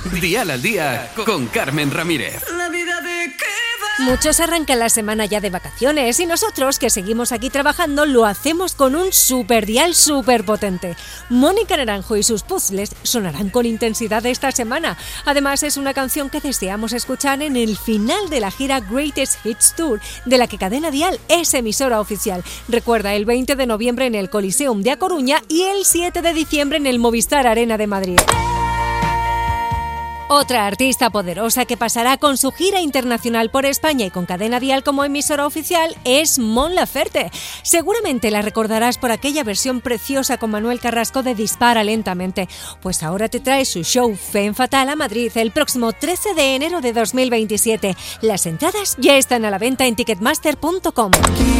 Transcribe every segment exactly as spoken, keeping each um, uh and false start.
Dial al día con Carmen Ramírez. La vida de qué va. Muchos arrancan la semana ya de vacaciones y nosotros, que seguimos aquí trabajando, lo hacemos con un super dial súper potente. Mónica Naranjo y sus puzzles sonarán con intensidad esta semana. Además, es una canción que deseamos escuchar en el final de la gira Greatest Hits Tour, de la que Cadena Dial es emisora oficial. Recuerda, el veinte de noviembre en el Coliseum de A Coruña y el siete de diciembre en el Movistar Arena de Madrid. Otra artista poderosa que pasará con su gira internacional por España y con Cadena Dial como emisora oficial es Mon Laferte. Seguramente la recordarás por aquella versión preciosa con Manuel Carrasco de Dispara Lentamente. Pues ahora te trae su show Femme Fatale a Madrid el próximo trece de enero de dos mil veintisiete. Las entradas ya están a la venta en ticketmaster punto com.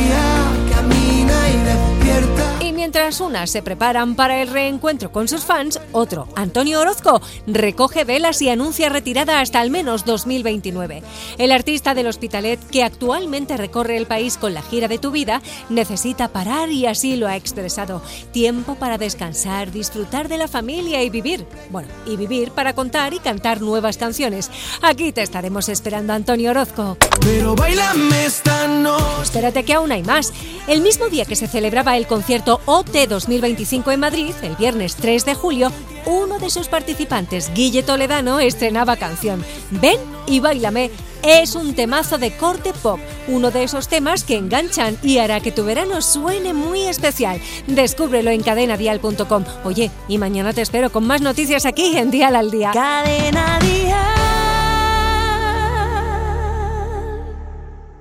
Y mientras unas se preparan para el reencuentro con sus fans, otro, Antonio Orozco, recoge velas y anuncia retirada hasta al menos dos mil veintinueve. El artista del Hospitalet, que actualmente recorre el país con la gira de Tu Vida, necesita parar y así lo ha expresado. Tiempo para descansar, disfrutar de la familia y vivir. Bueno, y vivir para contar y cantar nuevas canciones. Aquí te estaremos esperando, Antonio Orozco. Pero bailame esta noche. Espérate que aún hay más. El mismo día que se celebraba el concierto O T dos mil veinticinco en Madrid, el viernes tres de julio, uno de sus participantes, Guille Toledano, estrenaba canción. Ven y báilame. Es un temazo de corte pop, uno de esos temas que enganchan y hará que tu verano suene muy especial. Descúbrelo en cadena dial punto com. Oye, y mañana te espero con más noticias aquí en Dial al Día. Cadena Dial.